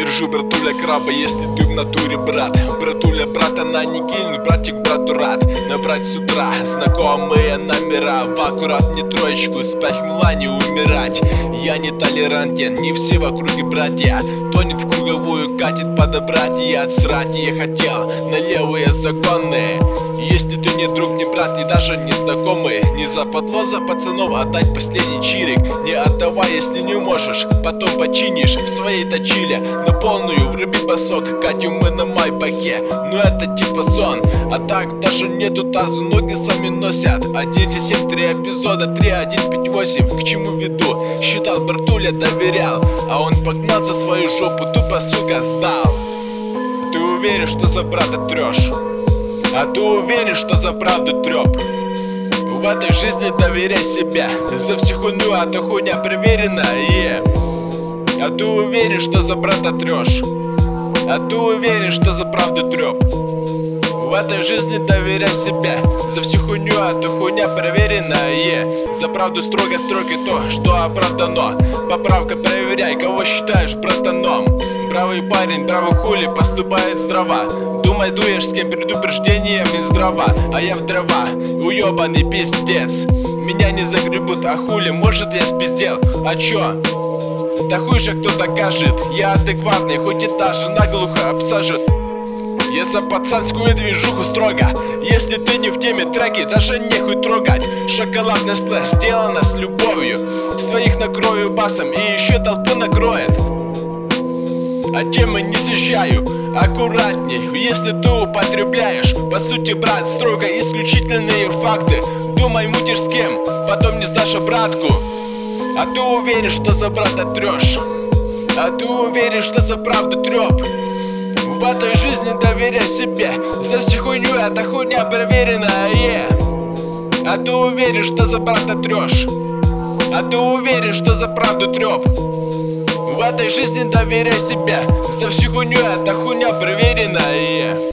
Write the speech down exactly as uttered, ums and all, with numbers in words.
Держи, братуля, краба, если ты в натуре брат. Братуля, брата на не кинь, братик брату рад. Набрать с утра знакомые номера, в аккурат не троечку, спать мила не умирать. Я не толерантен, не все в округе братья. Тонет в круговую, катит подобрать и отсрать. Я хотел на левые законные. Если ты не друг, не брат и даже не знакомый, не западло за пацанов отдать последний чирик. Не отдавай, если не можешь, потом починишь в своей точиле. На полную вруби басок, катим мы на майбахе. Ну это типа сон, а так даже нету тазу, ноги сами носят. один семь три эпизода три один пять восемь. К чему веду? Считал, братуля, доверял, а он погнал за свою жопу, тупо, сука, сдал. Ты уверен, что за брата трешь? А ты уверен, что за правду трёп? В этой жизни доверяй себе. За всю хуйню, а то хуйня проверенная, yeah. А ты уверен, что за брата трёшь? А ты уверен, что за правду трёп? В этой жизни доверяй себе. За всю хуйню, а то хуйня проверенная, yeah. За правду строго строгий то, что оправдано. Поправка проверяй, кого считаешь братаном. Бравый парень, бравый хули, поступает здраво. Думай, дуешь с кем предупреждениями здрава. А я в дрова, уёбаный пиздец. Меня не загребут, а хули, может я спиздел. А чё? Да хуй же кто докажет. Я адекватный, хоть и даже наглухо обсажет. Я за пацанскую движуху строго. Если ты не в теме треки, даже нехуй трогать. Шоколадный слэш сделано с любовью. Своих накрою басом и еще толпу накроет. А темы не съезжаю, аккуратней, если ты употребляешь. По сути, брат, строго исключительные факты. Думай, мутишь с кем, потом не сдашь обратку. А ты уверен, что за брата трешь? А ты уверен, что за правду трёп? В этой жизни доверяй себе. За всю хуйню, эта хуйня проверенная, yeah. А ты уверен, что за брата трешь? А ты уверен, что за правду трёп? В этой жизни доверяй себе. За всю хуйню, эта хуйня проверенная, yeah.